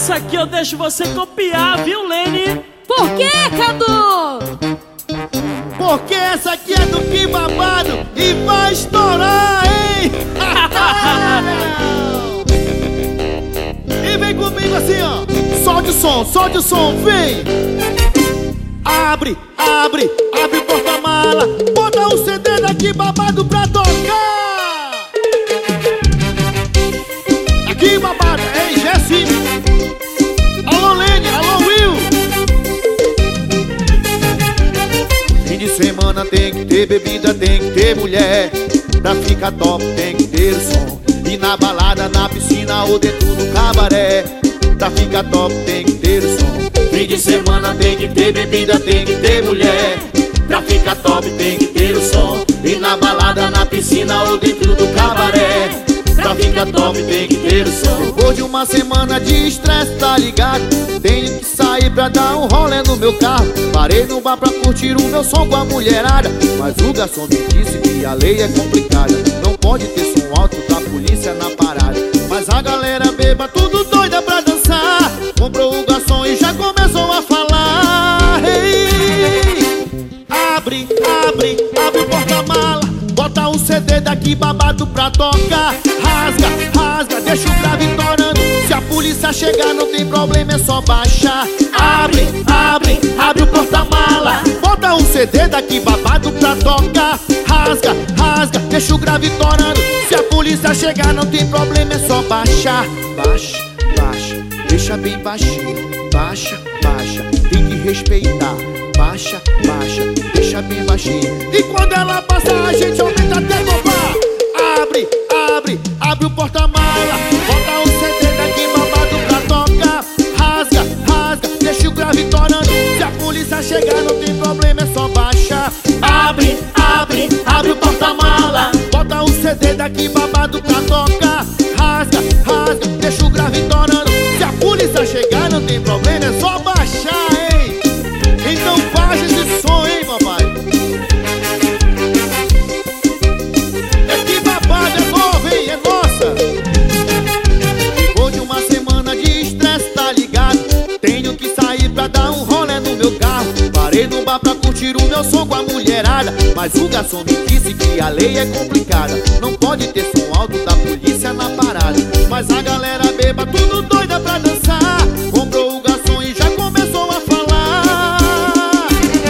Essa aqui eu deixo você copiar, viu, Lene? Por quê, Cadu? Porque essa aqui é do Que Babado e vai estourar, hein? E vem comigo assim, ó. Solte o som, vem! Abre o porta-mala, bota o CD da Que Babado pra tocar. Que Babado, ei, Jesse. Alô, Lene, alô, Will. Fim de semana tem que ter bebida, tem que ter mulher. Pra ficar top tem que ter som. E na balada, na piscina ou dentro do cabaré. Pra ficar top tem que ter som. Fim de semana tem que ter bebida, tem que ter mulher. Pra ficar top tem que ter o som. E na balada, na piscina ou dentro do cabaré. Pra ficar top tem que ter o som. Depois de uma semana de estresse, tá ligado? Tenho que sair pra dar um rolê no meu carro. Parei no bar pra curtir o meu som com a mulherada. Mas o garçom me disse que a lei é complicada. Não pode ter som alto da polícia na parada. Mas a galera beba tudo doida pra dançar. Comprou o garçom e já começou a falar. Hey! Abre o porta-mala, bota o CD da Que Babado pra tocar. Rasga, deixa o grave torando. Se a polícia chegar não tem problema, é só baixar. Abre o porta-mala, bota o CD da Que Babado pra tocar. Rasga, deixa o grave torando. Se a polícia chegar não tem problema, é só baixar. Baixa, deixa bem baixinho. Baixa, tem que respeitar. Baixa, deixa bem baixinho. E quando ela passar a gente aumenta até comprar. Abre o porta-mala, bota o CD da Que Babado pra tocar. Rasga, deixa o grave torando. Se a polícia chegar não tem problema, é só baixar. Abre o porta-mala, bota o CD da Que Babado pra tocar. Rasga, deixa o grave torando. Se a polícia chegar não tem problema, é só baixar, hein? Então baixa esse som, hein, papai? É Que Babado, é novo, hein? É nossa! Depois de uma semana de estresse, tá ligado? Tenho que sair pra dar um rolê no meu carro. Parei no bar pra curtir o meu som com a mulherada. Mas o garçom me disse que a lei é complicada. Não pode ter som alto da polícia na parada. Mas a galera beba tudo doida pra dançar. Comprou o garçom e já começou a falar.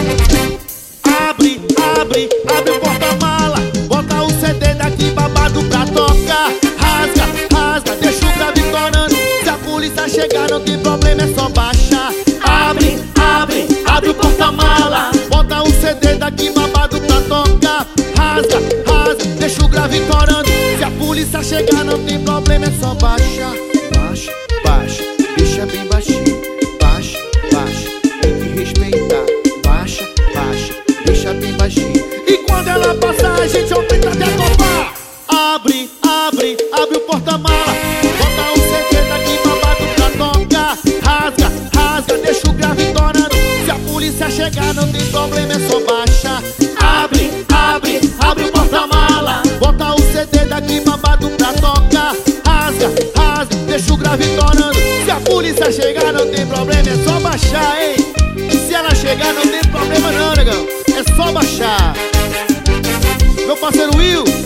Abre o porta-mala, bota o CD da Que Babado pra tocar. Rasga, deixa o grave torando. Se a polícia chegar não tem problema, é só baixar. Abre o porta-mala, bota o CD da Que Babado pra tocar. Rasga, deixa o grave torando. Se a polícia chegar não tem problema, é só baixar. Baixa, deixa bem baixinho. Baixa, tem que respeitar. Baixa, deixa bem baixinho. E quando ela passar a gente aumenta até topar. Abre o porta-mala, bota o CD da Que Babado pra tocar. Rasga, deixa o grave torando. Se a polícia chegar não tem problema, é só baixar. Abre o porta-mala, bota o CD da Que Babado pra tocar. Rasga, deixa o grave torando. Se a polícia chegar não tem problema, é só baixar, hein? Se ela chegar não tem problema não, negão. É só baixar. Meu parceiro Will,